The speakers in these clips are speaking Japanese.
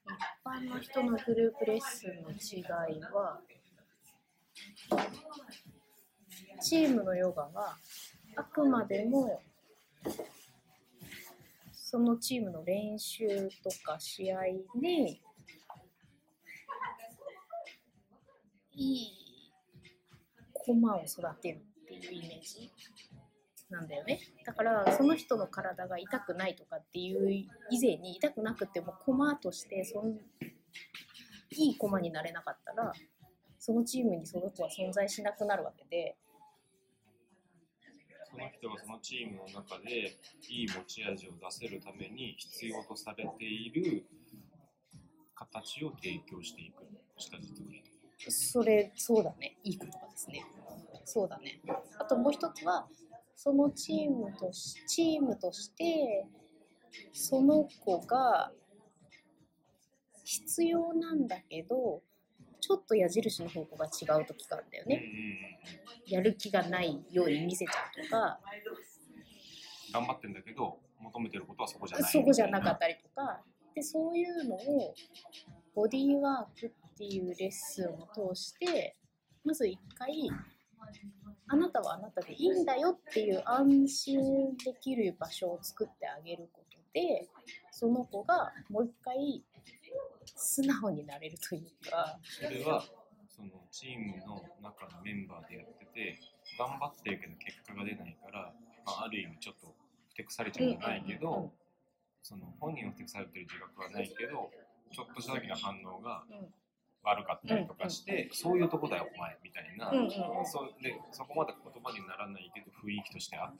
一般の人のグループレッスンの違いは、チームのヨガはあくまでもそのチームの練習とか試合にいい駒を育てるっていうイメージなんだよね。だからその人の体が痛くないとかっていう以前に、痛くなくても駒としていい駒になれなかったら、そのチームにその子は存在しなくなるわけで、 その人がそのチームの中でいい持ち味を出せるために必要とされている形を提供していく下地作り。 そうだね、いい言葉ですね。そうだね。あともう一つは、そのチームとしてその子が必要なんだけど、ちょっと矢印の方向が違う時があるんだよね。やる気がないように見せちゃうとか、 頑張ってんだけど求めてることはそこじゃなかったりとかで、そういうのをボディーワークっていうレッスンを通して、まず一回あなたはあなたでいいんだよっていう安心できる場所を作ってあげることで、その子がもう一回素直になれるというか。 それはそのチームの中のメンバーでやってて頑張ってるけど結果が出ないから、ある意味ちょっとふてくされちゃうんじゃないけど、その本人はふてくされてる自覚はないけど、ちょっとした時の反応が悪かったりとかして、そういうとこだよお前みたいな、そこまで言葉にならないけど雰囲気としてあって、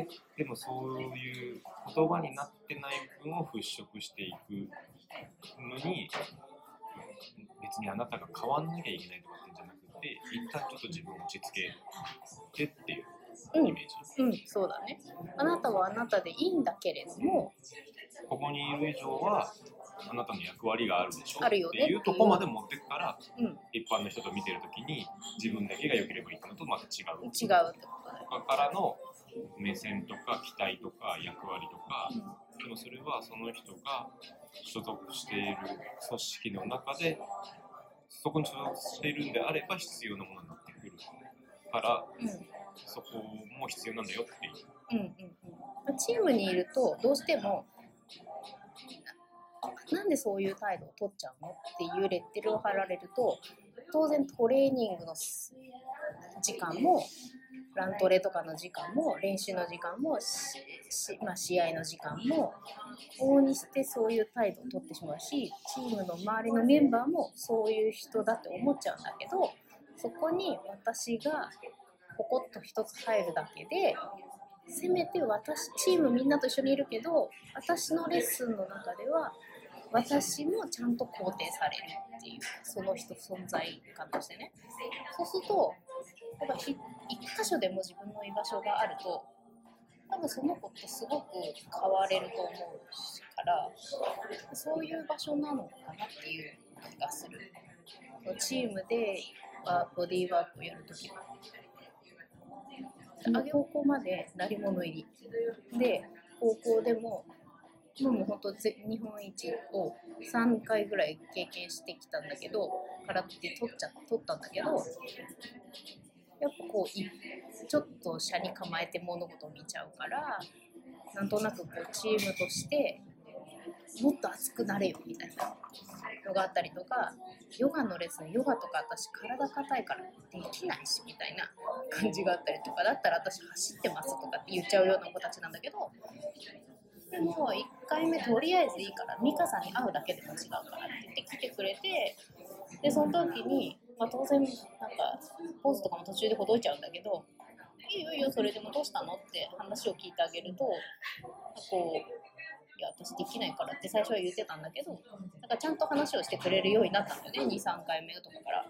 でもそういう言葉になってない部分を払拭していくのに、別にあなたが変わんなきゃいけないとかってんじゃなくて、一旦ちょっと自分を落ち着けてっていうイメージ。 そうだね。あなたはあなたでいいんだけれども、 ここにいる以上はあなたの役割があるでしょあるよねっていうとこまで持ってくから、一般の人と見てるときに自分だけが良ければいいかのとまた違うってことだよ。他からの目線とか期待とか役割とか、でもそれはその人が所属している組織の中でそこに所属しているんであれば必要なものになってくるから、そこも必要なんだよっていう。 チームにいるとどうしてもなんでそういう態度を取っちゃうのっていうレッテルを貼られると、当然トレーニングの時間もラントレとかの時間も練習の時間も試合の時間も往々にしてそういう態度を取ってしまうし、チームの周りのメンバーもそういう人だって思っちゃうんだけど、そこに私がポコッと一つ入るだけで、せめてチームみんなと一緒にいるけど、私のレッスンの中では私もちゃんと肯定されるっていう、その人存在感としてね。そうするとやっぱ一箇所でも自分の居場所があると、多分その子ってすごく変われると思うから、そういう場所なのかなっていう気がする。チームでボディーワークをやるときは高校まで鳴り物入りで、高校でももう本当日本一を3回ぐらい経験してきたんだけど、空手取ったんだけど、やっぱこうちょっと斜に構えて物事を見ちゃうから、なんとなくこうチームとしてもっと熱くなれよみたいなのがあったりとか、ヨガのレッスン、ヨガとか私体硬いからできないしみたいな感じがあったりとか、だったら私走ってますとかって言っちゃうような子たちなんだけど、でも1回目とりあえずいいからミカさんに会うだけでも違うからって言って来てくれて、でその時に、当然なんかポーズとかも途中でほどいちゃうんだけど、いいよいいよそれでもどうしたのって話を聞いてあげると、こういや私できないからって最初は言ってたんだけど、だからちゃんと話をしてくれるようになったんだよね、2、3回目とかから。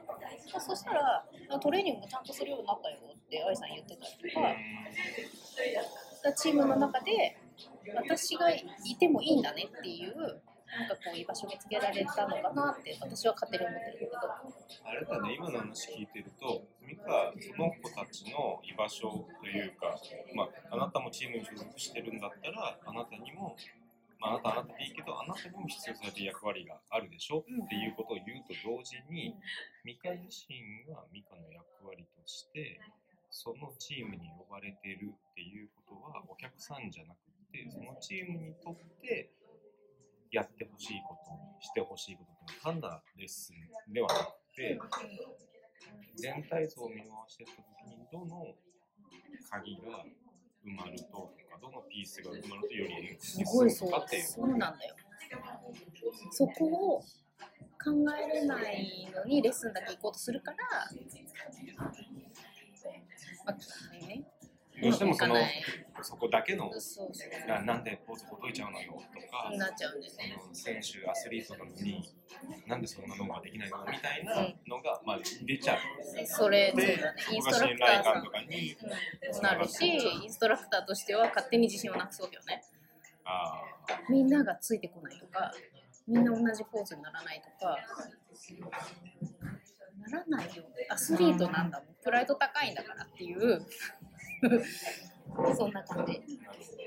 そしたらトレーニングもちゃんとするようになったよって愛さん言ってたりとか、チームの中で私がいてもいいんだねっていう、なんかこう居場所見つけられたのかなって私は勝手に思ってるんだけど。 あれだね、今の話聞いてると、ミカ、その子たちの居場所というか、あなたもチームに所属してるんだったら、あなたにも、あなたでいいけど、あな中にも必要されている役割があるでしょっていうことを言うと同時に、ミカ自身がミカの役割としてそのチームに呼ばれてるっていうことはお客さんじゃなくてそのチームにとってやってほしいことしてほしいことって単なレッスンではなくて全体像を見回していった時にどの鍵が埋まるとどのピースが埋まるとより円滑に進むかっていう。 そうなんだよ。そこを考えれないのにレッスンだけ行こうとするから、まあね、 どうしてもそこだけのそうなんでポーズほどいちゃうのよとかなっちゃうんでね。 選手アスリートなのになんでそんなのができないのみたいなのが、まあ、出ちゃう。 それそうだね。インストラクターさんとかになるし、インストラクターとしては勝手に自信をなくすわけよね。 あみんながついてこないとか、みんな同じポーズにならないとか、ならないよ。アスリートなんだもん。プライド高いんだからっていうそんな感じ。